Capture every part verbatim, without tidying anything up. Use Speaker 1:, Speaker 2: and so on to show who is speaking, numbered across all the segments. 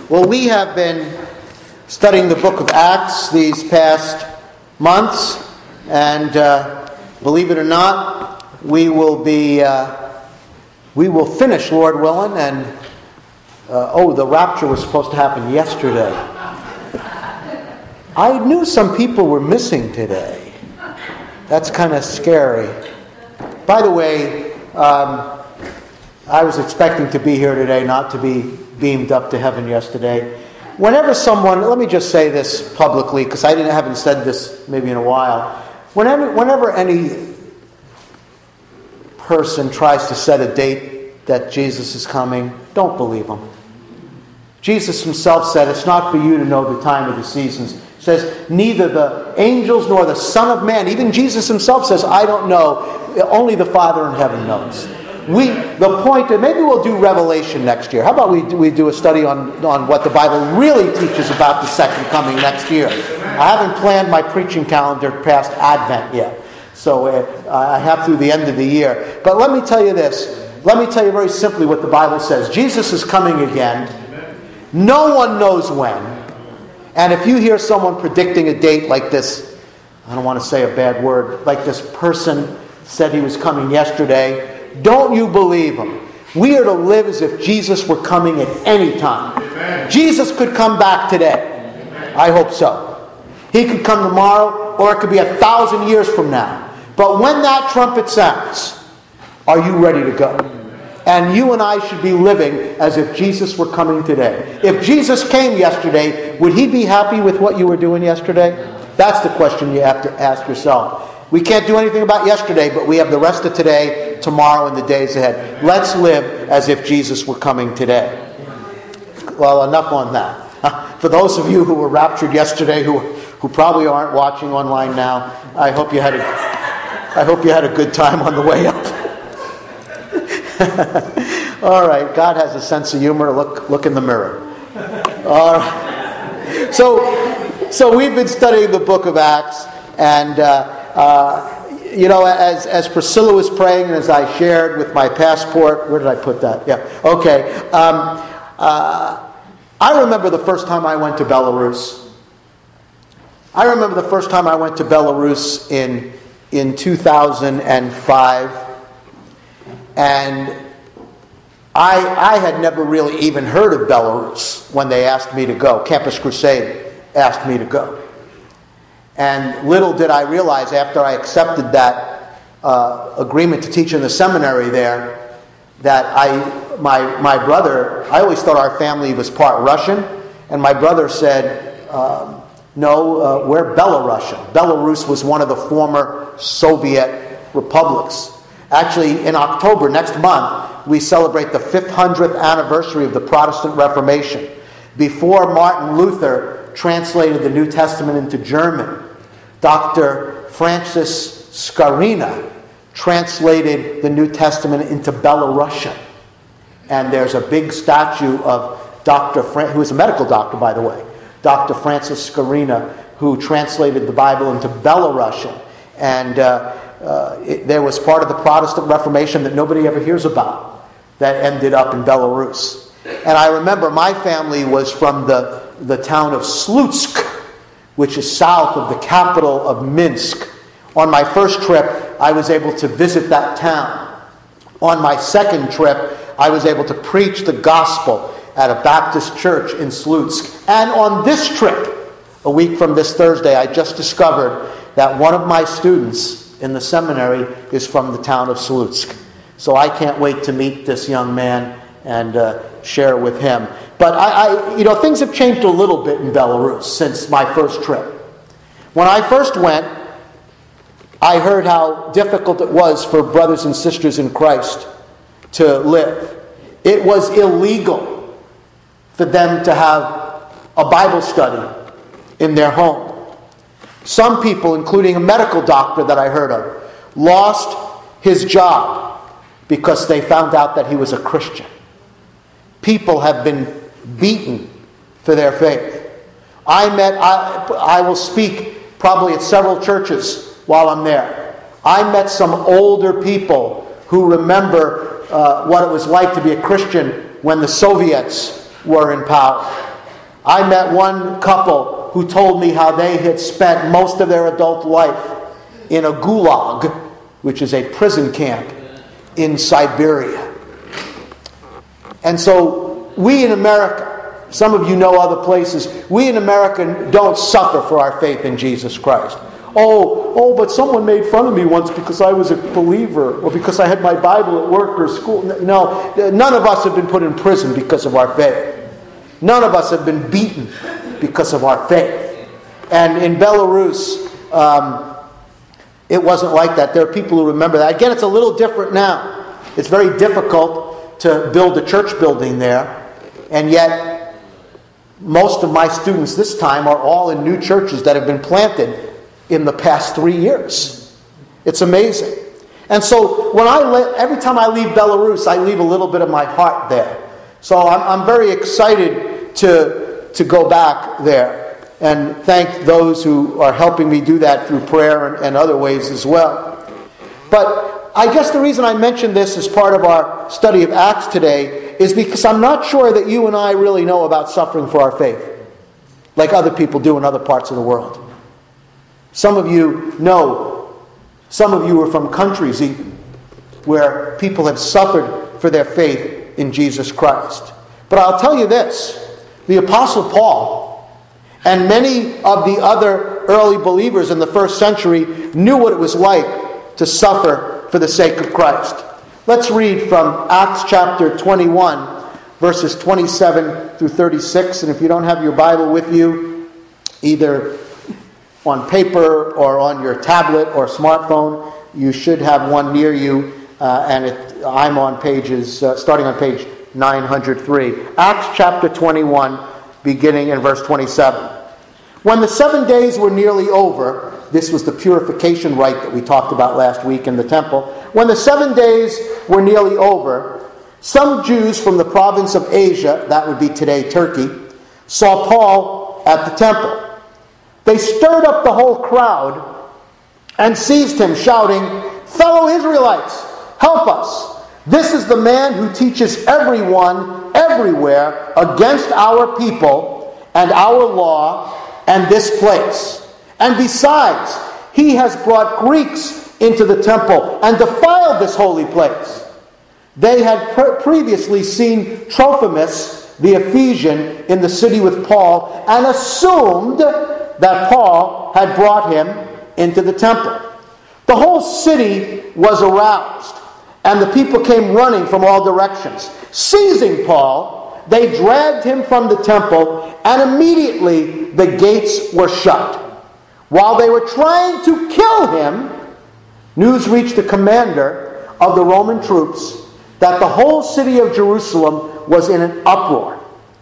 Speaker 1: Well, we have been studying the book of Acts these past months, and uh, believe it or not, we will be uh, we will finish, Lord willing. And uh, oh, the rapture was supposed to happen yesterday. I knew some people were missing today. That's kind of scary. By the way, um, I was expecting to be here today, not to be beamed up to heaven yesterday. Whenever someone, let me just say this publicly, because I didn't haven't said this maybe in a while. Whenever, whenever any person tries to set a date that Jesus is coming, don't believe them. Jesus himself said, "It's not for you to know the time of the seasons." He says, "Neither the angels nor the Son of Man." Even Jesus himself says, "I don't know. Only the Father in heaven knows." We, the point, and maybe we'll do Revelation next year. How about we do, we do a study on, on what the Bible really teaches about the second coming next year? I haven't planned my preaching calendar past Advent yet. So uh, I have through the end of the year. But let me tell you this. Let me tell you very simply what the Bible says. Jesus is coming again. No one knows when. And if you hear someone predicting a date like this, I don't want to say a bad word, like this person said he was coming yesterday, don't you believe him. We are to live as if Jesus were coming at any time. Amen. Jesus could come back today. Amen. I hope so. He could come tomorrow, or it could be a thousand years from now. But when that trumpet sounds, are you ready to go? And you and I should be living as if Jesus were coming today. If Jesus came yesterday, would he be happy with what you were doing yesterday? That's the question you have to ask yourself. We can't do anything about yesterday, but we have the rest of today, tomorrow, and the days ahead. Let's live as if Jesus were coming today. Well, enough on that. For those of you who were raptured yesterday, who who probably aren't watching online now, I hope you had a I hope you had a good time on the way up. All right, God has a sense of humor. Look look in the mirror. All right. So so we've been studying the book of Acts, and. Uh, Uh, you know, as as Priscilla was praying, and as I shared with my passport, where did I put that? Yeah, okay. Um, uh, I remember the first time I went to Belarus. I remember the first time I went to Belarus in in two thousand five, and I I had never really even heard of Belarus when they asked me to go. Campus Crusade asked me to go. And little did I realize after I accepted that uh, agreement to teach in the seminary there, that I, my my brother, I always thought our family was part Russian, and my brother said, um, no, uh, we're Belarusian. Belarus was one of the former Soviet republics. Actually, in October, next month, we celebrate the five hundredth anniversary of the Protestant Reformation. Before Martin Luther translated the New Testament into German, Doctor Francis Scarina translated the New Testament into Belarusian. And there's a big statue of Doctor Fran- who is a medical doctor, by the way, Doctor Francis Scarina, who translated the Bible into Belarusian. And uh, uh, it, there was part of the Protestant Reformation that nobody ever hears about that ended up in Belarus. And I remember my family was from the, the town of Slutsk, which is south of the capital of Minsk. On my first trip, I was able to visit that town. On my second trip, I was able to preach the gospel at a Baptist church in Slutsk. And on this trip, a week from this Thursday, I just discovered that one of my students in the seminary is from the town of Slutsk. So I can't wait to meet this young man and uh, share with him. But I, I, you know, things have changed a little bit in Belarus since my first trip. When I first went, I heard how difficult it was for brothers and sisters in Christ to live. It was illegal for them to have a Bible study in their home. Some people, including a medical doctor that I heard of, lost his job because they found out that he was a Christian. People have been beaten for their faith. I met, I, I will speak probably at several churches while I'm there. I met some older people who remember uh, what it was like to be a Christian when the Soviets were in power. I met one couple who told me how they had spent most of their adult life in a gulag, which is a prison camp in Siberia. And so we in America, some of you know other places, we in America don't suffer for our faith in Jesus Christ. Oh, oh, but someone made fun of me once because I was a believer, or because I had my Bible at work or school. No, none of us have been put in prison because of our faith. None of us have been beaten because of our faith. And in Belarus, um, it wasn't like that. There are people who remember that. Again, it's a little different now. It's very difficult to build a church building there. And yet, most of my students this time are all in new churches that have been planted in the past three years. It's amazing. And so, when I le- every time I leave Belarus, I leave a little bit of my heart there. So I'm, I'm very excited to, to go back there and thank those who are helping me do that through prayer and, and other ways as well. But I guess the reason I mentioned this as part of our study of Acts today is because I'm not sure that you and I really know about suffering for our faith, like other people do in other parts of the world. Some of you know, some of you are from countries even, where people have suffered for their faith in Jesus Christ. But I'll tell you this, the Apostle Paul and many of the other early believers in the first century knew what it was like to suffer for the sake of Christ. Let's read from Acts chapter twenty-one, verses twenty-seven through thirty-six. And if you don't have your Bible with you, either on paper or on your tablet or smartphone, you should have one near you. Uh, and it, I'm on pages, uh, starting on page nine hundred three. Acts chapter twenty-one, beginning in verse twenty-seven. When the seven days were nearly over, this was the purification rite that we talked about last week in the temple. When the seven days were nearly over, some Jews from the province of Asia, that would be today Turkey, saw Paul at the temple. They stirred up the whole crowd and seized him, shouting, "Fellow Israelites, help us! This is the man who teaches everyone, everywhere, against our people and our law and this place. And besides, he has brought Greeks into the temple and defiled this holy place." They had pre- previously seen Trophimus, the Ephesian, in the city with Paul, and assumed that Paul had brought him into the temple. The whole city was aroused, and the people came running from all directions. Seizing Paul, they dragged him from the temple, and immediately the gates were shut. While they were trying to kill him, news reached the commander of the Roman troops that the whole city of Jerusalem was in an uproar.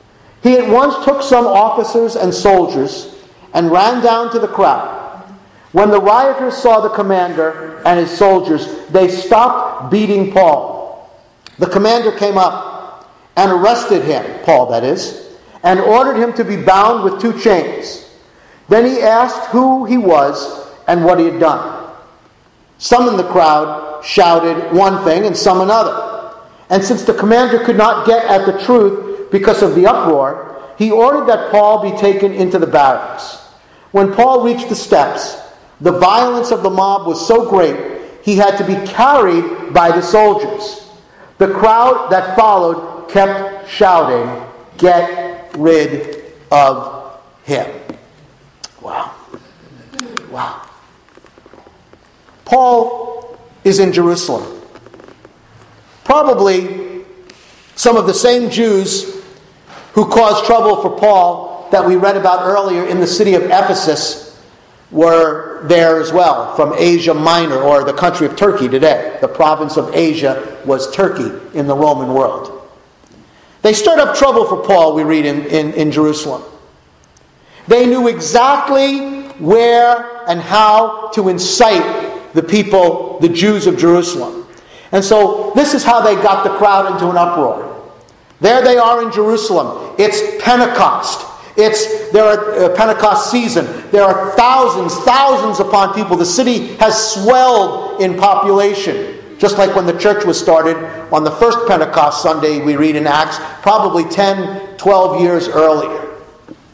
Speaker 1: He at once took some officers and soldiers and ran down to the crowd. When the rioters saw the commander and his soldiers, they stopped beating Paul. The commander came up and arrested him, Paul that is, and ordered him to be bound with two chains. Then he asked who he was and what he had done. Some in the crowd shouted one thing and some another. And since the commander could not get at the truth because of the uproar, he ordered that Paul be taken into the barracks. When Paul reached the steps, the violence of the mob was so great, he had to be carried by the soldiers. The crowd that followed kept shouting, "Get rid of him." Wow. Wow. Paul is in Jerusalem. Probably some of the same Jews who caused trouble for Paul that we read about earlier in the city of Ephesus were there as well, from Asia Minor, or the country of Turkey today. The province of Asia was Turkey in the Roman world. They stirred up trouble for Paul, we read in, in, in Jerusalem. They knew exactly where and how to incite the people, the Jews of Jerusalem. And so this is how they got the crowd into an uproar. There they are in Jerusalem. It's Pentecost. It's their uh, Pentecost season. There are thousands, thousands upon people. The city has swelled in population. Just like when the church was started on the first Pentecost Sunday we read in Acts, probably ten, twelve years earlier.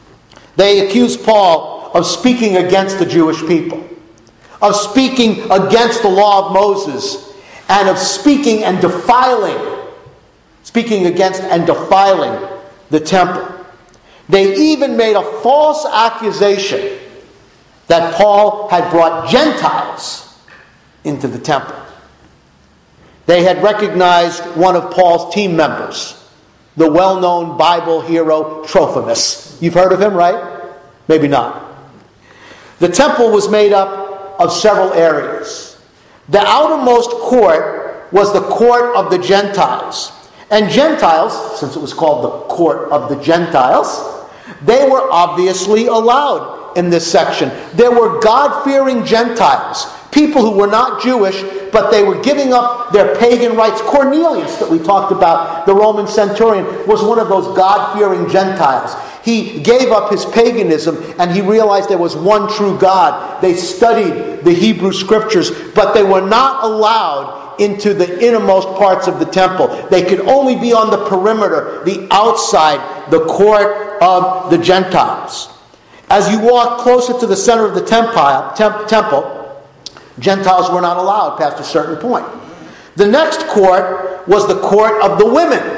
Speaker 1: They accused Paul of speaking against the Jewish people, of speaking against the law of Moses, and of speaking and defiling, speaking against and defiling the temple. They even made a false accusation that Paul had brought Gentiles into the temple. They had recognized one of Paul's team members, the well-known Bible hero Trophimus. You've heard of him, right? Maybe not. The temple was made up of several areas. The outermost court was the court of the Gentiles. And Gentiles, since it was called the court of the Gentiles, they were obviously allowed in this section. There were God-fearing Gentiles, people who were not Jewish, but they were giving up their pagan rights. Cornelius, that we talked about, the Roman centurion, was one of those God-fearing Gentiles. He gave up his paganism and he realized there was one true God. They studied the Hebrew Scriptures, but they were not allowed into the innermost parts of the temple. They could only be on the perimeter, the outside, the court of the Gentiles. As you walk closer to the center of the temple, temple, Gentiles were not allowed past a certain point. The next court was the court of the women.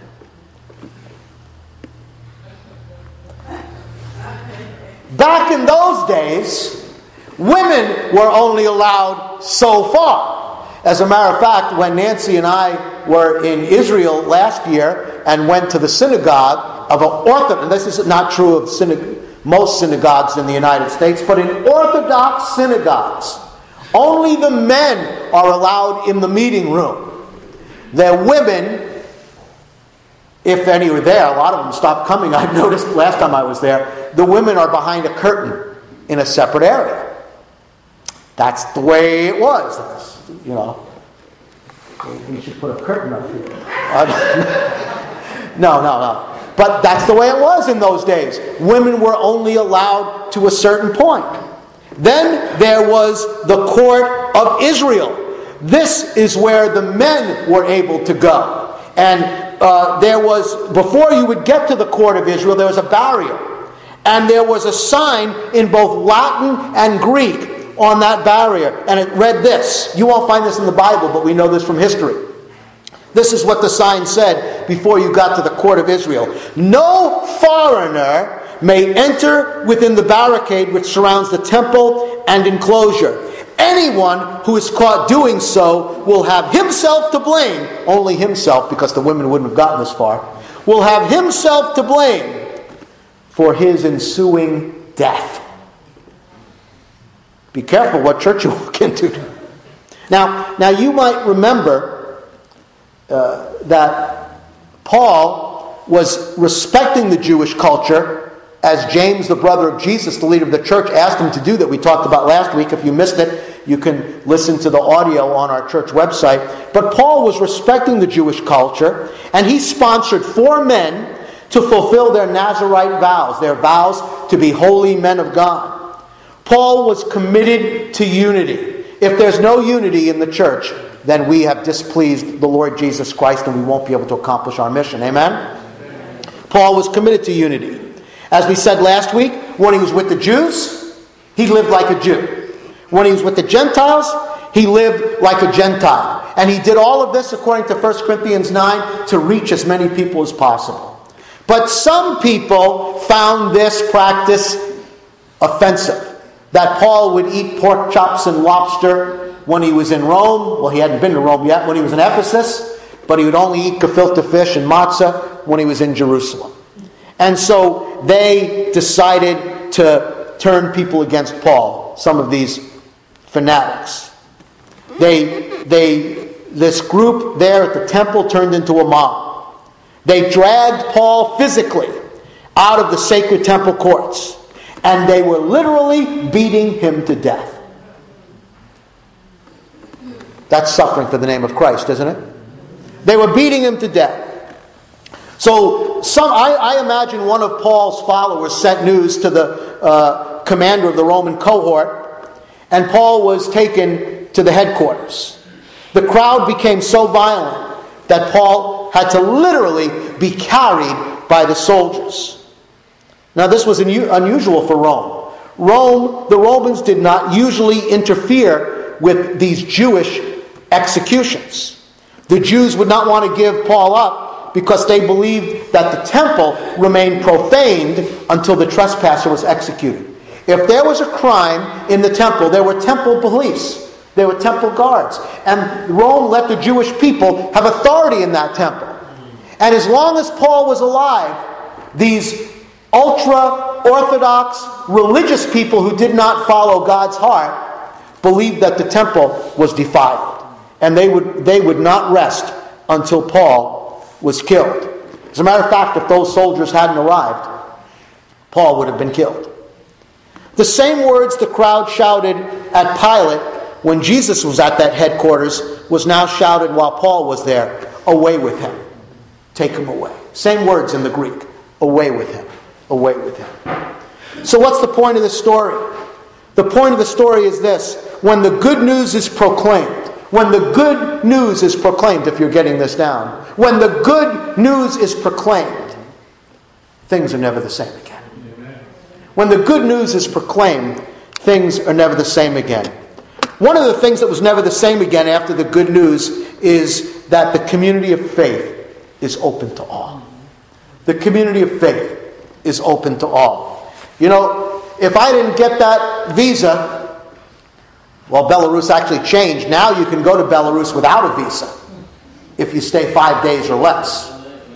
Speaker 1: Back in those days, women were only allowed so far. As a matter of fact, when Nancy and I were in Israel last year and went to the synagogue of an Orthodox, and this is not true of synagogue, most synagogues in the United States, but in Orthodox synagogues, only the men are allowed in the meeting room. The women, if any were there, a lot of them stopped coming. I've noticed last time I was there, the women are behind a curtain in a separate area. That's the way it was. That's, you know, we should put a curtain up here. no, no, no. But that's the way it was in those days. Women were only allowed to a certain point. Then there was the court of Israel. This is where the men were able to go. And uh, there was, before you would get to the court of Israel, there was a barrier. And there was a sign in both Latin and Greek on that barrier. And it read this. You won't find this in the Bible, but we know this from history. This is what the sign said before you got to the court of Israel. No foreigner may enter within the barricade which surrounds the temple and enclosure. Anyone who is caught doing so will have himself to blame, only himself, because the women wouldn't have gotten this far, will have himself to blame for his ensuing death. Be careful what church you walk into. Now, now you might remember uh, that Paul was respecting the Jewish culture as James, the brother of Jesus, the leader of the church, asked him to do that. We talked about last week. If you missed it, you can listen to the audio on our church website. But Paul was respecting the Jewish culture, and he sponsored four men to fulfill their Nazirite vows, their vows to be holy men of God. Paul was committed to unity. If there's no unity in the church, then we have displeased the Lord Jesus Christ and we won't be able to accomplish our mission. Amen? Amen. Paul was committed to unity. As we said last week, when he was with the Jews, he lived like a Jew. When he was with the Gentiles, he lived like a Gentile. And he did all of this, according to First Corinthians nine, to reach as many people as possible. But some people found this practice offensive. That Paul would eat pork chops and lobster when he was in Rome. Well, he hadn't been to Rome yet. When he was in Ephesus. But he would only eat gefilte fish and matzah when he was in Jerusalem. And so they decided to turn people against Paul. Some of these fanatics. They, they, this group there at the temple turned into a mob. They dragged Paul physically out of the sacred temple courts. And they were literally beating him to death. That's suffering for the name of Christ, isn't it? They were beating him to death. So some, I, I imagine one of Paul's followers sent news to the uh, commander of the Roman cohort, and Paul was taken to the headquarters. The crowd became so violent that Paul had to literally be carried by the soldiers. Now, this was unusual for Rome. Rome, the Romans did not usually interfere with these Jewish executions. The Jews would not want to give Paul up because they believed that the temple remained profaned until the trespasser was executed. If there was a crime in the temple, there were temple police. There were temple guards. And Rome let the Jewish people have authority in that temple. And as long as Paul was alive, these ultra-Orthodox religious people who did not follow God's heart believed that the temple was defiled. And they would, they would not rest until Paul was killed. As a matter of fact, if those soldiers hadn't arrived, Paul would have been killed. The same words the crowd shouted at Pilate when Jesus was at that headquarters was now shouted while Paul was there. Away with him. Take him away. Same words in the Greek. Away with him. Away with him. So what's the point of the story? The point of the story is this. When the good news is proclaimed, when the good news is proclaimed, if you're getting this down, when the good news is proclaimed, things are never the same again. When the good news is proclaimed, things are never the same again. One of the things that was never the same again after the good news is that the community of faith is open to all. The community of faith is open to all. You know, if I didn't get that visa, well, Belarus actually changed. Now you can go to Belarus without a visa if you stay five days or less.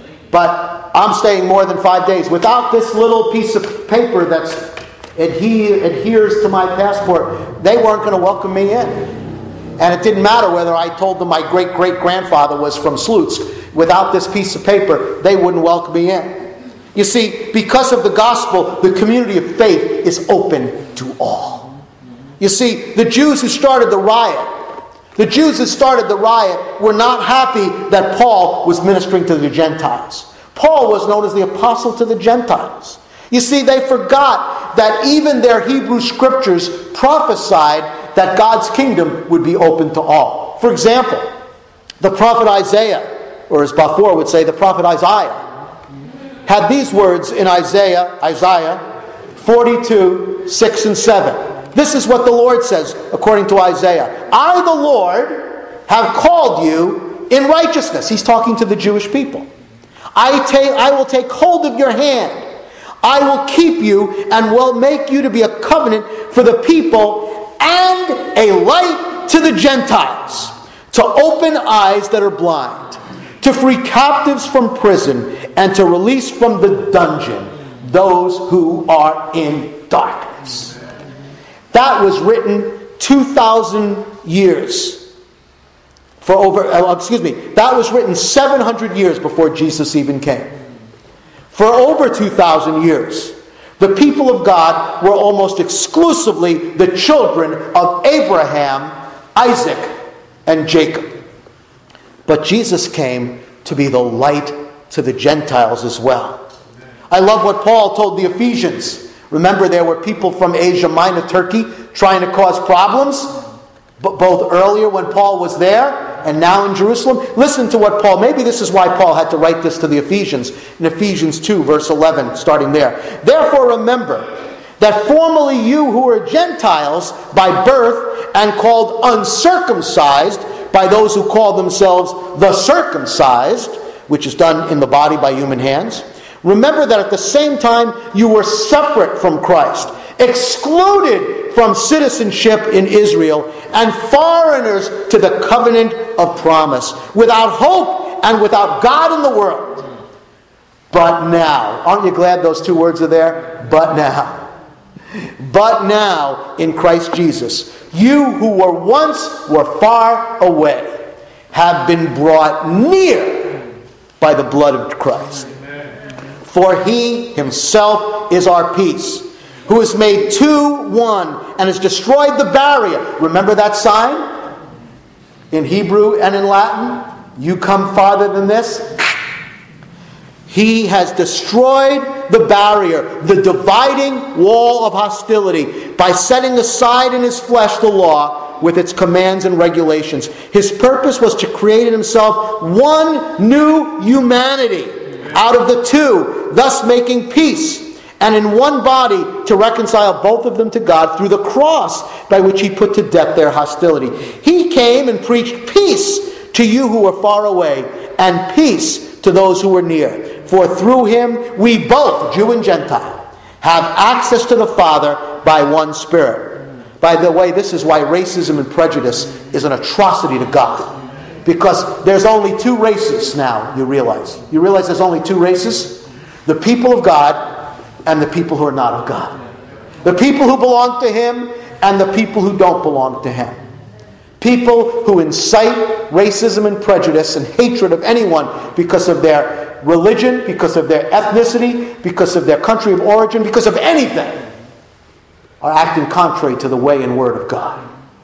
Speaker 1: But I'm staying more than five days. Without this little piece of paper that's adhe- adheres to my passport, they weren't going to welcome me in. And it didn't matter whether I told them my great-great-grandfather was from Slutsk. Without this piece of paper, they wouldn't welcome me in. You see, because of the gospel, the community of faith is open to all. You see, the Jews who started the riot, the Jews who started the riot were not happy that Paul was ministering to the Gentiles. Paul was known as the apostle to the Gentiles. You see, they forgot that even their Hebrew scriptures prophesied that God's kingdom would be open to all. For example, the prophet Isaiah, or as Bafour would say, the prophet Isaiah, had these words in Isaiah, Isaiah forty-two, six and seven. This is what the Lord says, according to Isaiah. I, the Lord, have called you in righteousness. He's talking to the Jewish people. I, take, I will take hold of your hand. I will keep you and will make you to be a covenant for the people and a light to the Gentiles, to open eyes that are blind, to free captives from prison, and to release from the dungeon those who are in darkness. That was written two thousand years. For over, uh, excuse me, that was written seven hundred years before Jesus even came. For over two thousand years, the people of God were almost exclusively the children of Abraham, Isaac, and Jacob. But Jesus came to be the light to the Gentiles as well. I love what Paul told the Ephesians. Remember, there were people from Asia Minor, Turkey, trying to cause problems, but both earlier when Paul was there and now in Jerusalem. Listen to what Paul, maybe this is why Paul had to write this to the Ephesians, in Ephesians two, verse eleven, starting there. Therefore remember that formerly you who were Gentiles by birth and called uncircumcised by those who call themselves the circumcised, which is done in the body by human hands, remember that at the same time you were separate from Christ, excluded from citizenship in Israel, and foreigners to the covenant of promise, without hope and without God in the world. But now, aren't you glad those two words are there? But now. But now, in Christ Jesus, you who were once were far away have been brought near by the blood of Christ. For he himself is our peace, who has made two one and has destroyed the barrier. Remember that sign? In Hebrew and in Latin? You come farther than this? He has destroyed the barrier, the dividing wall of hostility, by setting aside in his flesh the law with its commands and regulations. His purpose was to create in himself one new humanity out of the two, thus making peace, and in one body to reconcile both of them to God through the cross, by which he put to death their hostility. He came and preached peace to you who were far away, and peace to those who were near. For through him we both, Jew and Gentile, have access to the Father by one Spirit. By the way, this is why racism and prejudice is an atrocity to God. Because there's only two races now, you realize. You realize there's only two races? The people of God and the people who are not of God. The people who belong to him and the people who don't belong to him. People who incite racism and prejudice and hatred of anyone because of their religion, because of their ethnicity, because of their country of origin, because of anything, are acting contrary to the way and word of God.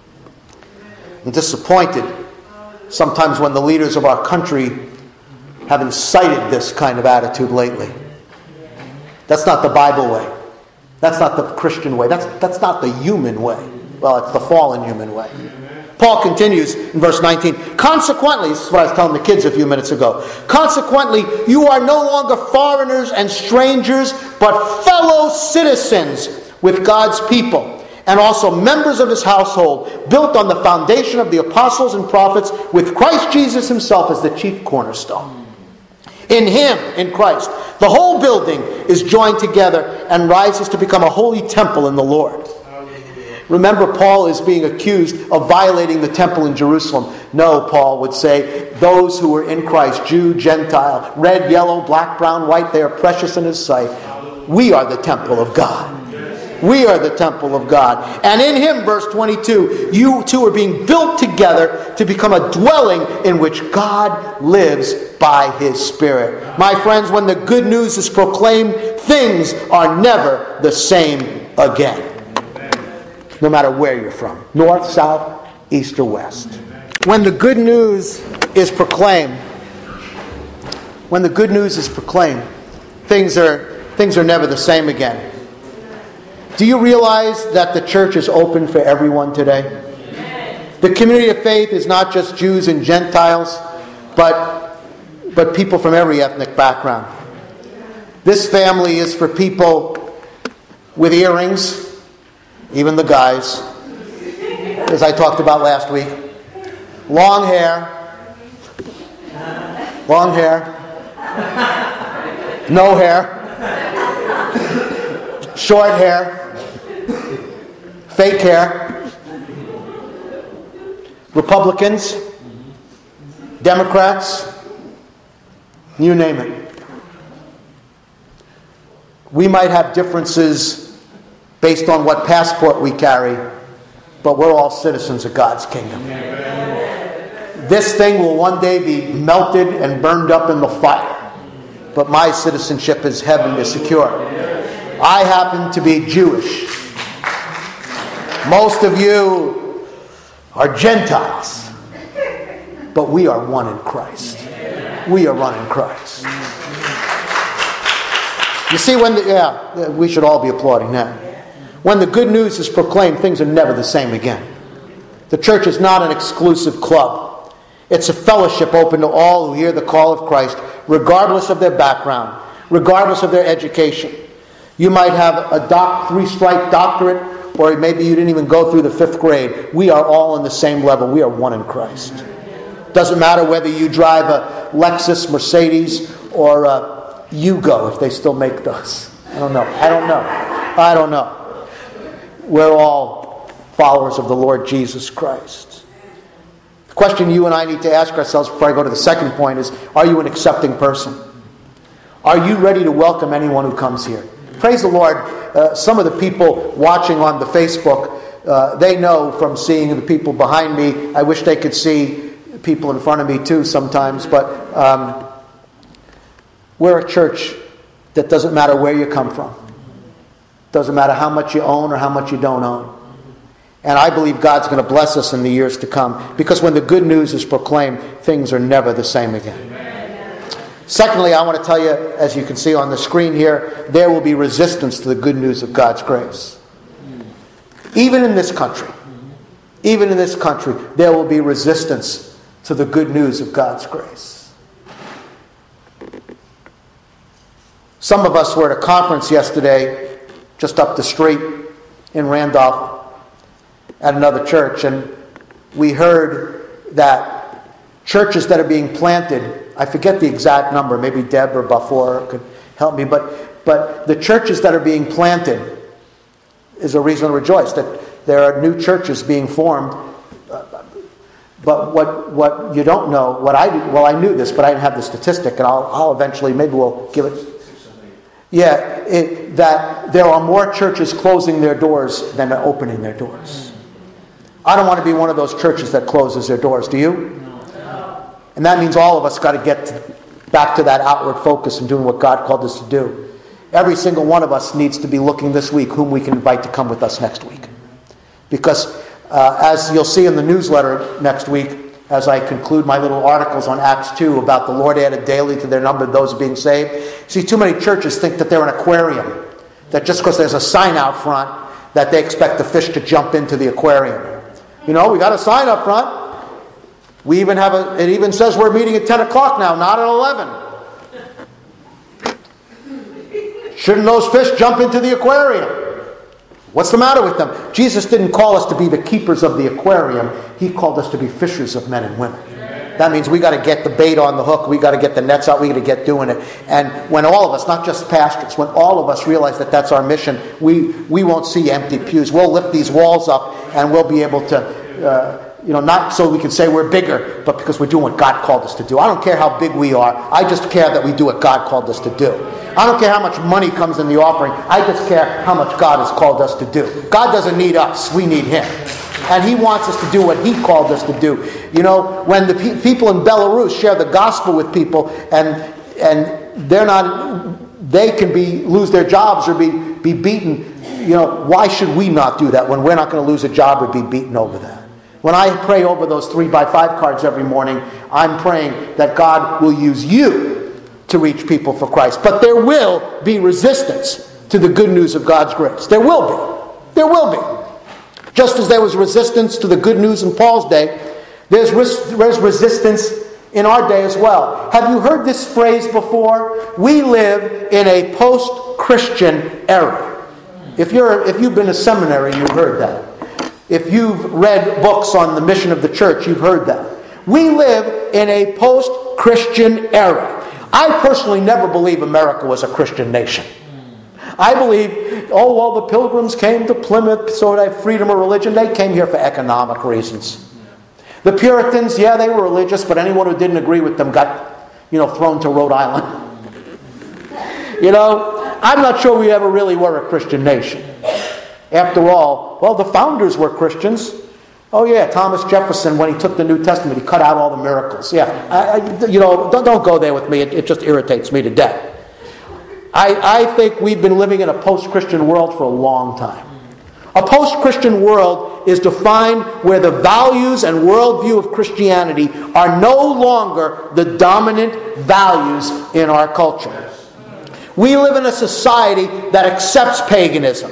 Speaker 1: I'm disappointed sometimes when the leaders of our country have incited this kind of attitude lately. That's not the Bible way. That's not the Christian way. That's, that's not the human way. Well, it's the fallen human way. Paul continues in verse nineteen. Consequently, this is what I was telling the kids a few minutes ago. Consequently, you are no longer foreigners and strangers, but fellow citizens with God's people, and also members of his household, built on the foundation of the apostles and prophets, with Christ Jesus himself as the chief cornerstone. In him, in Christ, the whole building is joined together and rises to become a holy temple in the Lord. Remember, Paul is being accused of violating the temple in Jerusalem. No, Paul would say, those who are in Christ, Jew, Gentile, red, yellow, black, brown, white, they are precious in his sight. We are the temple of God. We are the temple of God. And in him, verse twenty-two, you two are being built together to become a dwelling in which God lives by his Spirit. My friends, when the good news is proclaimed, things are never the same again. No matter where you're from. North, south, east, or west. When the good news is proclaimed, when the good news is proclaimed, things are things are never the same again. Do you realize that the church is open for everyone today? The community of faith is not just Jews and Gentiles, but, but people from every ethnic background. This family is for people with earrings, even the guys, as I talked about last week. Long hair. Long hair. No hair. Short hair. Fake hair. Republicans. Democrats. You name it. We might have differences based on what passport we carry, but we're all citizens of God's kingdom. This thing will one day be melted and burned up in the fire, but my citizenship is heaven is secure. I happen to be Jewish. Most of you are Gentiles, but we are one in Christ. We are one in Christ. You see, when the, yeah, we should all be applauding that. When the good news is proclaimed, things are never the same again. The church is not an exclusive club. It's a fellowship open to all who hear the call of Christ, regardless of their background, regardless of their education. You might have a doc, three-stripe doctorate, or maybe you didn't even go through the fifth grade. We are all on the same level. We are one in Christ. Doesn't matter whether you drive a Lexus, Mercedes, or a Yugo, if they still make those. I don't know. I don't know. I don't know. We're all followers of the Lord Jesus Christ. The question you and I need to ask ourselves before I go to the second point is, are you an accepting person? Are you ready to welcome anyone who comes here? Praise the Lord. Uh, some of the people watching on the Facebook, uh, they know from seeing the people behind me. I wish they could see people in front of me too sometimes, but um, we're a church that doesn't matter where you come from. Doesn't matter how much you own or how much you don't own. And I believe God's going to bless us in the years to come, because when the good news is proclaimed, things are never the same again. Secondly, I want to tell you, as you can see on the screen here, there will be resistance to the good news of God's grace. Even in this country, even in this country, there will be resistance to the good news of God's grace. Some of us were at a conference yesterday, just up the street in Randolph, at another church, and we heard that churches that are being planted, I forget the exact number, maybe Deb or Bafor could help me, but, but the churches that are being planted is a reason to rejoice, that there are new churches being formed. But what what you don't know, what I well I knew this, but I didn't have the statistic, and I'll I'll eventually, maybe we'll give it. Yeah, it, that there are more churches closing their doors than opening their doors. I don't want to be one of those churches that closes their doors. Do you? And that means all of us got to get back to that outward focus and doing what God called us to do. Every single one of us needs to be looking this week whom we can invite to come with us next week. Because uh, as you'll see in the newsletter next week, as I conclude my little articles on Acts two about the Lord added daily to their number those being saved. See, too many churches think that they're an aquarium. That just because there's a sign out front, that they expect the fish to jump into the aquarium. You know, we got a sign up front. We even have a, it even says we're meeting at ten o'clock now, not at eleven. Shouldn't those fish jump into the aquarium? What's the matter with them? Jesus didn't call us to be the keepers of the aquarium. He called us to be fishers of men and women. That means we got to get the bait on the hook. We got to get the nets out. We got to get doing it. And when all of us, not just pastors, when all of us realize that that's our mission, we, we won't see empty pews. We'll lift these walls up and we'll be able to, uh, you know, not so we can say we're bigger, but because we're doing what God called us to do. I don't care how big we are. I just care that we do what God called us to do. I don't care how much money comes in the offering. I just care how much God has called us to do. God doesn't need us. We need Him. And He wants us to do what He called us to do. You know, when the pe- people in Belarus share the gospel with people and and they're not, they can be lose their jobs or be, be beaten. You know, why should we not do that when we're not going to lose a job or be beaten over that? When I pray over those three by five cards every morning, I'm praying that God will use you to reach people for Christ. But there will be resistance to the good news of God's grace. There will be. There will be. Just as there was resistance to the good news in Paul's day, there's, res- there's resistance in our day as well. Have you heard this phrase before? We live in a post-Christian era. If you're, if you've been to seminary, you've heard that. If you've read books on the mission of the church, you've heard that. We live in a post-Christian era. I personally never believe America was a Christian nation. I believe, oh, well, the Pilgrims came to Plymouth so they have freedom of religion. They came here for economic reasons. The Puritans, yeah, they were religious, but anyone who didn't agree with them got, you know, thrown to Rhode Island. You know, I'm not sure we ever really were a Christian nation. After all, well, the founders were Christians. Oh yeah, Thomas Jefferson, when he took the New Testament, he cut out all the miracles. Yeah, I, I, you know, don't, don't go there with me. It, it just irritates me to death. I, I think we've been living in a post-Christian world for a long time. A post-Christian world is defined where the values and worldview of Christianity are no longer the dominant values in our culture. We live in a society that accepts paganism.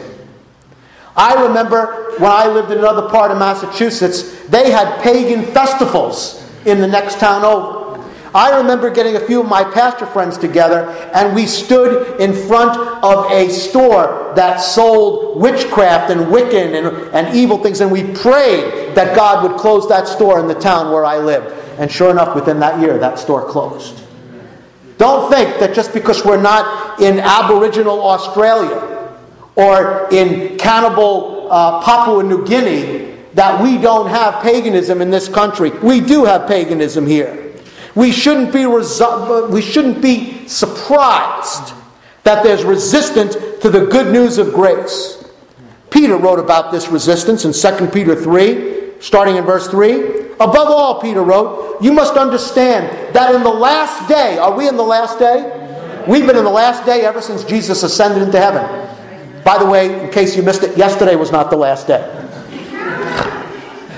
Speaker 1: I remember when I lived in another part of Massachusetts, they had pagan festivals in the next town over. I remember getting a few of my pastor friends together, and we stood in front of a store that sold witchcraft and Wiccan and, and evil things, and we prayed that God would close that store in the town where I lived. And sure enough, within that year, that store closed. Don't think that just because we're not in Aboriginal Australia or in cannibal uh, Papua New Guinea that we don't have paganism in this country. We do have paganism here. We shouldn't be resu- we shouldn't be surprised that there's resistance to the good news of grace. Peter wrote about this resistance in Second Peter three, starting in verse three. Above all, Peter wrote, you must understand that in the last day, are we in the last day? We've been in the last day ever since Jesus ascended into heaven. By the way, in case you missed it, yesterday was not the last day.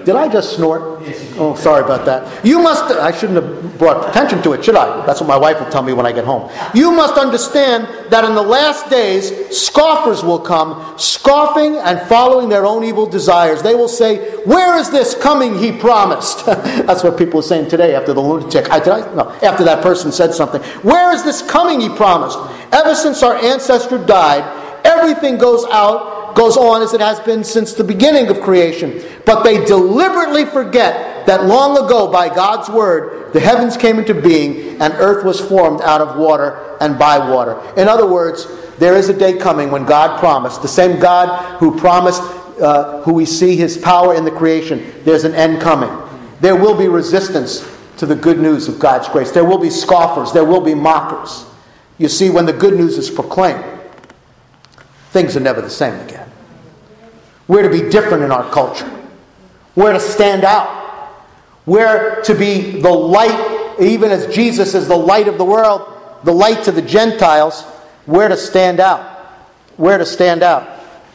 Speaker 1: Did I just snort? Oh, sorry about that. You must, I shouldn't have brought attention to it, should I? That's what my wife will tell me when I get home. You must understand that in the last days, scoffers will come, scoffing and following their own evil desires. They will say, where is this coming he promised? That's what people are saying today after the lunatic. I, did I? No, after that person said something. Where is this coming he promised? Ever since our ancestor died, everything goes out, goes on as it has been since the beginning of creation. But they deliberately forget that long ago, by God's word, the heavens came into being and earth was formed out of water and by water. In other words, there is a day coming when God promised, the same God who promised, uh, who we see his power in the creation, there's an end coming. There will be resistance to the good news of God's grace. There will be scoffers. There will be mockers. You see, when the good news is proclaimed, things are never the same again. We're to be different in our culture. We're to stand out. We're to be the light, even as Jesus is the light of the world, the light to the Gentiles. We're to stand out. We're to stand out.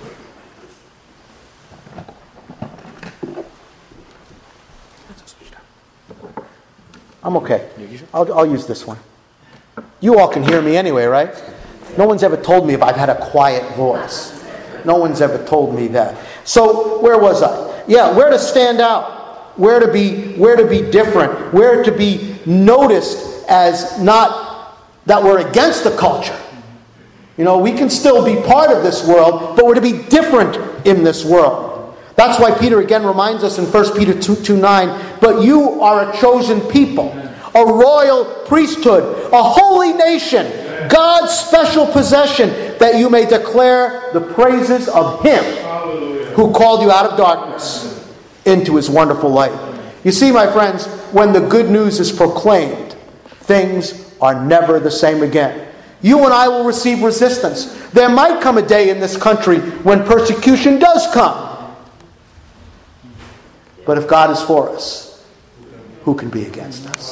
Speaker 1: I'm okay. I'll, I'll use this one. You all can hear me anyway, right? No one's ever told me if I've had a quiet voice. No one's ever told me that. So where was I? Yeah, where to stand out, where to be, where to be different, where to be noticed as not that we're against the culture. You know, we can still be part of this world, but we're to be different in this world. That's why Peter again reminds us in First Peter two nine, but you are a chosen people, a royal priesthood, a holy nation, God's special possession, that you may declare the praises of Him who called you out of darkness into His wonderful light. You see, my friends, when the good news is proclaimed, things are never the same again. You and I will receive resistance. There might come a day in this country when persecution does come. But if God is for us, who can be against us?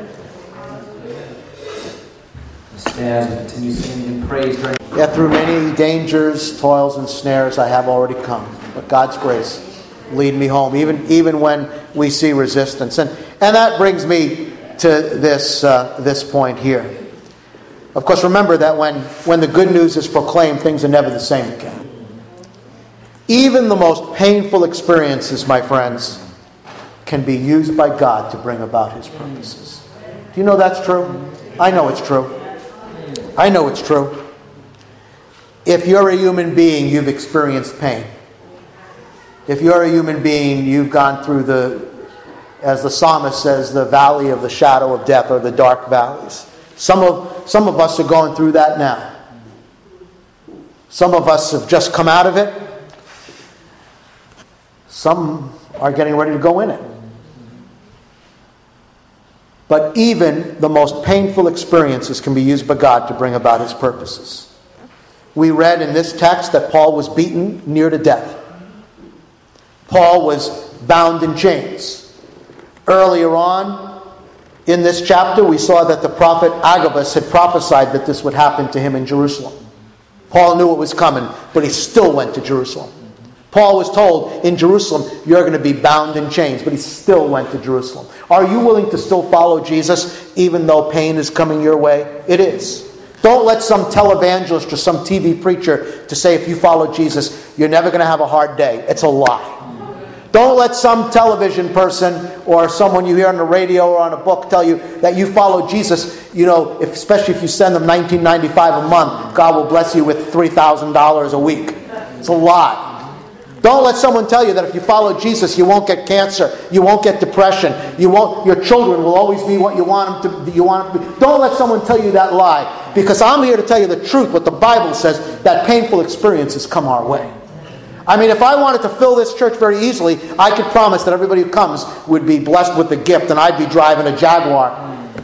Speaker 2: Stand and continue singing and praise.
Speaker 1: Yeah, through many dangers, toils, and snares I have already come. But God's grace lead me home, even, even when we see resistance. And, and that brings me to this, uh, this point here. Of course, remember that when, when the good news is proclaimed, things are never the same again. Even the most painful experiences, my friends, can be used by God to bring about His purposes. Do you know that's true? I know it's true. I know it's true. If you're a human being, you've experienced pain. If you're a human being, you've gone through the, as the psalmist says, the valley of the shadow of death, or the dark valleys. Some of, some of us are going through that now. Some of us have just come out of it. Some are getting ready to go in it. But even the most painful experiences can be used by God to bring about His purposes. We read in this text that Paul was beaten near to death. Paul was bound in chains. Earlier on in this chapter, we saw that the prophet Agabus had prophesied that this would happen to him in Jerusalem. Paul knew it was coming, but he still went to Jerusalem. Paul was told, in Jerusalem, you're going to be bound in chains, but he still went to Jerusalem. Are you willing to still follow Jesus, even though pain is coming your way? It is. Don't let some televangelist or some T V preacher to say if you follow Jesus, you're never going to have a hard day. It's a lie. Don't let some television person or someone you hear on the radio or on a book tell you that you follow Jesus, you know, if, especially if you send them nineteen ninety-five dollars a month, God will bless you with three thousand dollars a week. It's a lie. Don't let someone tell you that if you follow Jesus, you won't get cancer, you won't get depression, you won't. Your children will always be what you want them to. You want them to be. Don't let someone tell you that lie, because I'm here to tell you the truth. What the Bible says, that painful experiences come our way. I mean, if I wanted to fill this church very easily, I could promise that everybody who comes would be blessed with the gift, and I'd be driving a Jaguar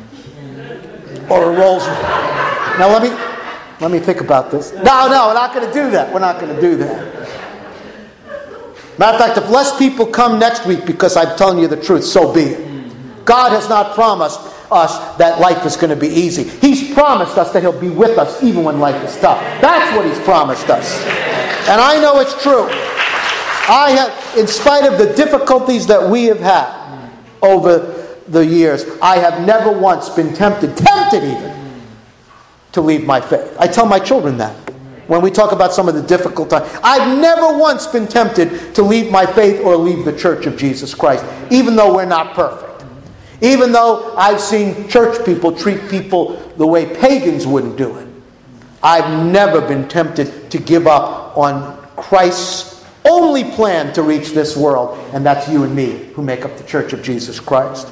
Speaker 1: or a Rolls. Now let me let me think about this. No, no, we're not going to do that. We're not going to do that. Matter of fact, if less people come next week because I'm telling you the truth, so be it. God has not promised us that life is going to be easy. He's promised us that He'll be with us even when life is tough. That's what He's promised us. And I know it's true. I have, in spite of the difficulties that we have had over the years, I have never once been tempted, tempted even, to leave my faith. I tell my children that. When we talk about some of the difficult times, I've never once been tempted to leave my faith or leave the Church of Jesus Christ, even though we're not perfect. Even though I've seen church people treat people the way pagans wouldn't do it. I've never been tempted to give up on Christ's only plan to reach this world, and that's you and me who make up the Church of Jesus Christ.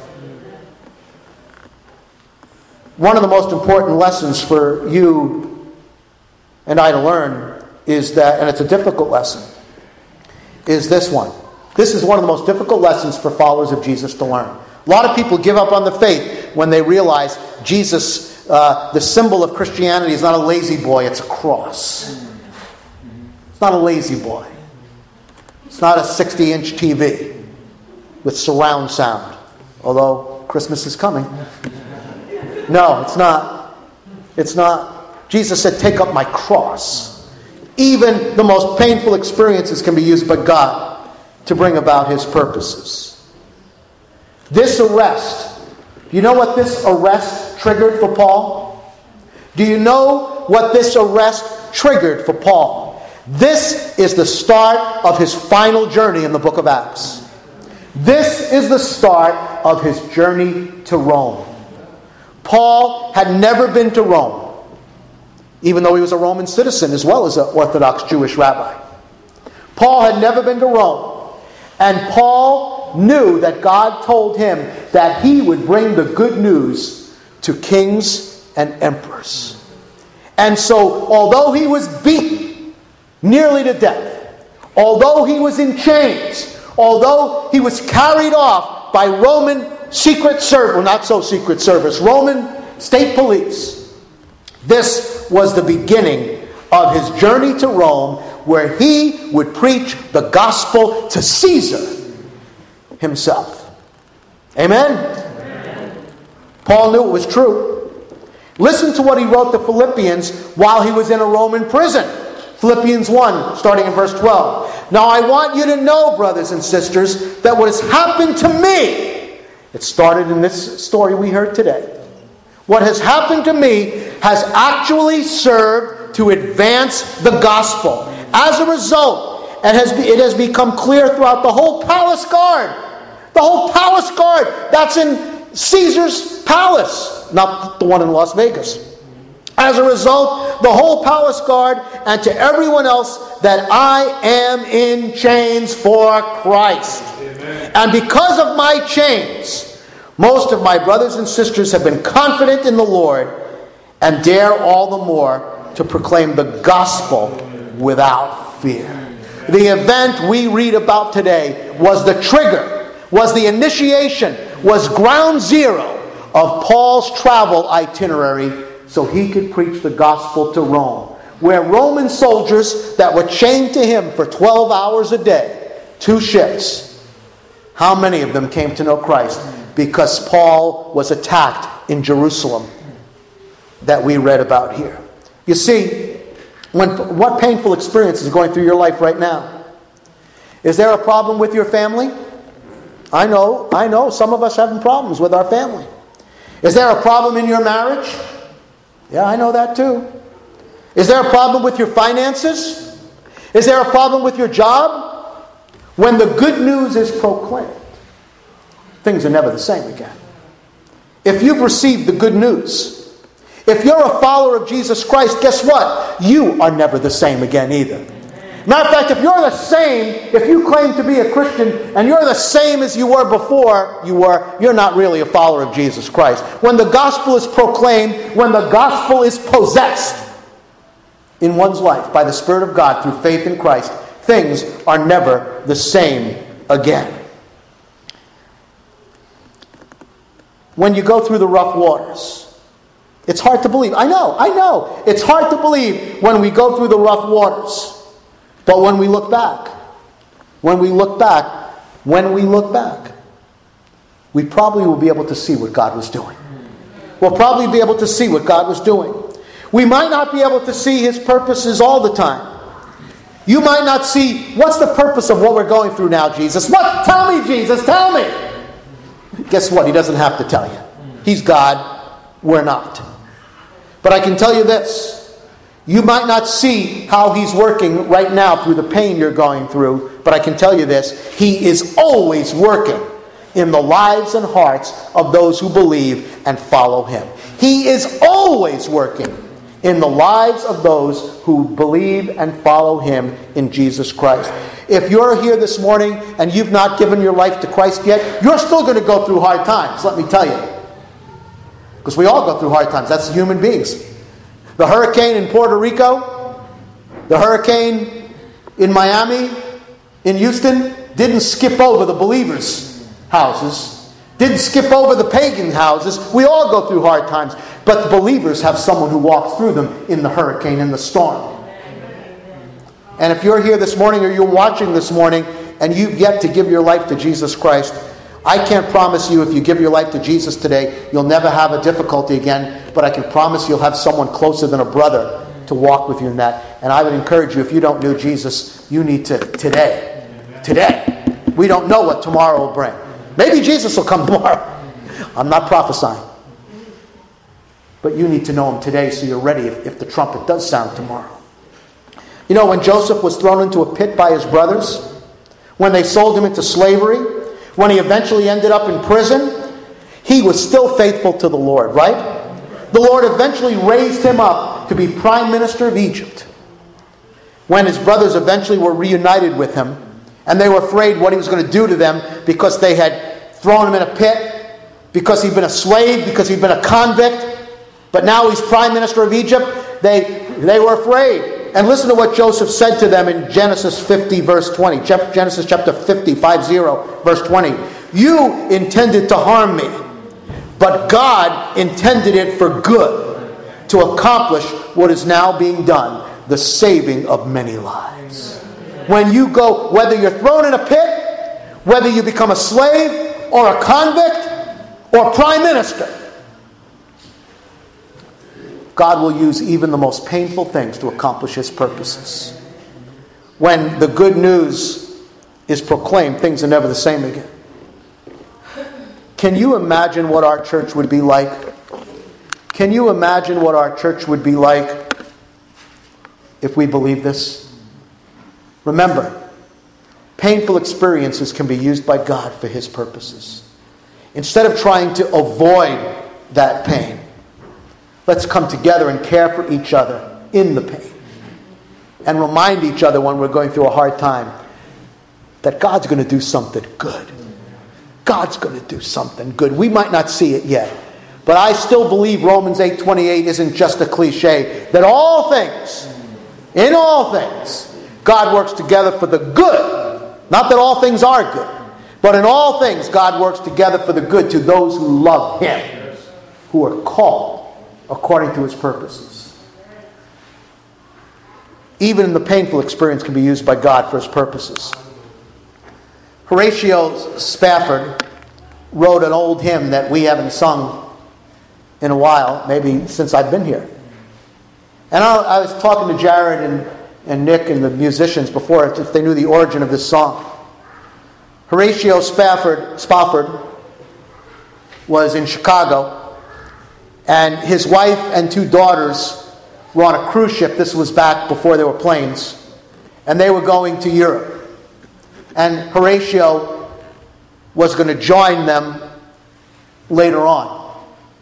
Speaker 1: One of the most important lessons for you and I to learn is that, and it's a difficult lesson, is this one. This is one of the most difficult lessons for followers of Jesus to learn. A lot of people give up on the faith when they realize Jesus, uh, the symbol of Christianity, is not a lazy boy, it's a cross. It's not a lazy boy. It's not a sixty-inch T V with surround sound, although Christmas is coming. No, it's not. It's not. Jesus said, take up my cross. Even the most painful experiences can be used by God to bring about His purposes. This arrest, do you know what this arrest triggered for Paul? Do you know what this arrest triggered for Paul? This is the start of his final journey in the book of Acts. This is the start of his journey to Rome. Paul had never been to Rome, even though he was a Roman citizen as well as an Orthodox Jewish rabbi. Paul had never been to Rome. And Paul knew that God told him that he would bring the good news to kings and emperors. And so, although he was beaten nearly to death, although he was in chains, although he was carried off by Roman secret service, well, not so secret service, Roman state police, this was the beginning of his journey to Rome, where he would preach the gospel to Caesar himself. Amen? Amen. Paul knew it was true. Listen to what he wrote to Philippians while he was in a Roman prison. Philippians one, starting in verse twelve. Now I want you to know, brothers and sisters, that what has happened to me, it started in this story we heard today. What has happened to me has actually served to advance the gospel. As a result, it has, it has become clear throughout the whole palace guard. The whole palace guard. That's in Caesar's palace, not the one in Las Vegas. As a result, the whole palace guard and to everyone else that I am in chains for Christ. Amen. And because of my chains, most of my brothers and sisters have been confident in the Lord and dare all the more to proclaim the gospel without fear. The event we read about today was the trigger, was the initiation, was ground zero of Paul's travel itinerary so he could preach the gospel to Rome, where Roman soldiers that were chained to him for twelve hours a day, two shifts, how many of them came to know Christ? Because Paul was attacked in Jerusalem that we read about here. You see, when, what painful experience is going through your life right now? Is there a problem with your family? I know, I know some of us having problems with our family. Is there a problem in your marriage? Yeah, I know that too. Is there a problem with your finances? Is there a problem with your job? When the good news is proclaimed, things are never the same again. If you've received the good news, if you're a follower of Jesus Christ, guess what? You are never the same again either. Matter of fact, if you're the same, if you claim to be a Christian and you're the same as you were before you were, you're not really a follower of Jesus Christ. When the gospel is proclaimed, when the gospel is possessed in one's life by the Spirit of God through faith in Christ, things are never the same again. When you go through the rough waters, it's hard to believe. I know, I know. It's hard to believe when we go through the rough waters. But when we look back, when we look back, when we look back, we probably will be able to see what God was doing. We'll probably be able to see what God was doing. We might not be able to see His purposes all the time. You might not see, what's the purpose of what we're going through now, Jesus? What? Tell me, Jesus, tell me. Guess what? He doesn't have to tell you. He's God. We're not. But I can tell you this. You might not see how He's working right now through the pain you're going through, but I can tell you this. He is always working in the lives and hearts of those who believe and follow Him. He is always working in the lives of those who believe and follow Him in Jesus Christ. If you're here this morning and you've not given your life to Christ yet, you're still going to go through hard times, let me tell you. Because we all go through hard times. That's human beings. The hurricane in Puerto Rico, the hurricane in Miami, in Houston, didn't skip over the believers' houses, didn't skip over the pagan houses. We all go through hard times. But the believers have someone who walks through them in the hurricane, in the storm. And if you're here this morning or you're watching this morning and you've yet to give your life to Jesus Christ, I can't promise you if you give your life to Jesus today, you'll never have a difficulty again. But I can promise you'll have someone closer than a brother to walk with you in that. And I would encourage you, if you don't know Jesus, you need to today. Today. We don't know what tomorrow will bring. Maybe Jesus will come tomorrow. I'm not prophesying. But you need to know Him today so you're ready if, if the trumpet does sound tomorrow. You know, when Joseph was thrown into a pit by his brothers, when they sold him into slavery, when he eventually ended up in prison, he was still faithful to the Lord, right? The Lord eventually raised him up to be prime minister of Egypt. When his brothers eventually were reunited with him, and they were afraid what he was going to do to them because they had thrown him in a pit, because he'd been a slave, because he'd been a convict, but now he's prime minister of Egypt, they, they were afraid. And listen to what Joseph said to them in Genesis fifty, verse twenty. Genesis chapter fifty, fifty, verse twenty. You intended to harm me, but God intended it for good, to accomplish what is now being done, the saving of many lives. When you go, whether you're thrown in a pit, whether you become a slave or a convict or prime minister, God will use even the most painful things to accomplish His purposes. When the good news is proclaimed, things are never the same again. Can you imagine what our church would be like? Can you imagine what our church would be like if we believe this? Remember, painful experiences can be used by God for His purposes. Instead of trying to avoid that pain, let's come together and care for each other in the pain. And remind each other when we're going through a hard time that God's going to do something good. God's going to do something good. We might not see it yet. But I still believe Romans eight twenty-eight isn't just a cliche. That all things, in all things, God works together for the good. Not that all things are good. But in all things, God works together for the good to those who love Him. Who are called according to His purposes. Even the painful experience can be used by God for His purposes. Horatio Spafford wrote an old hymn that we haven't sung in a while, maybe since I've been here. And I, I was talking to Jared and, and Nick and the musicians before if they knew the origin of this song. Horatio Spafford, Spafford was in Chicago, and his wife and two daughters were on a cruise ship. This was back before there were planes. And they were going to Europe. And Horatio was going to join them later on.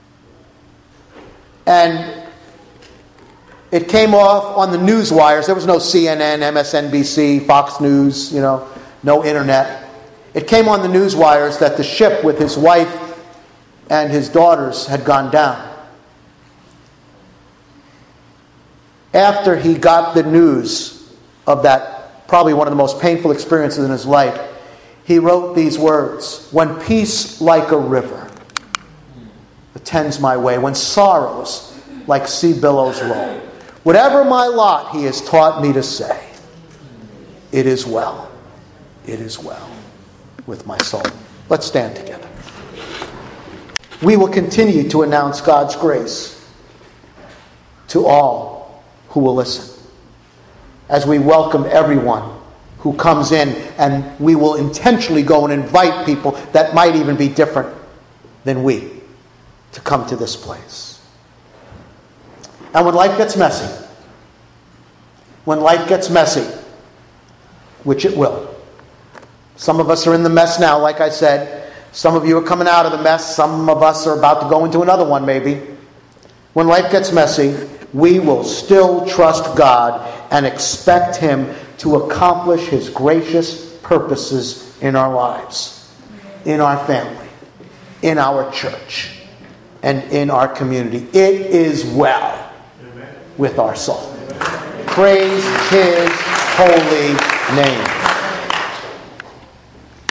Speaker 1: And it came off on the news wires. There was no C N N, M S N B C, Fox News, you know, no internet. It came on the news wires that the ship with his wife and his daughters had gone down. After he got the news of that, probably one of the most painful experiences in his life, he wrote these words: when peace like a river attends my way, when sorrows like sea billows roll, whatever my lot, He has taught me to say, it is well, it is well with my soul. Let's stand together. We will continue to announce God's grace to all who will listen. as we welcome everyone who comes in, and we will intentionally go and invite people that might even be different than we to come to this place. And when life gets messy, when life gets messy, which it will. Some of us are in the mess now, like I said. Some of you are coming out of the mess. Some of us are about to go into another one, maybe. When life gets messy, we will still trust God and expect Him to accomplish His gracious purposes in our lives, in our family, in our church, and in our community. It is well with our soul. Praise His holy name.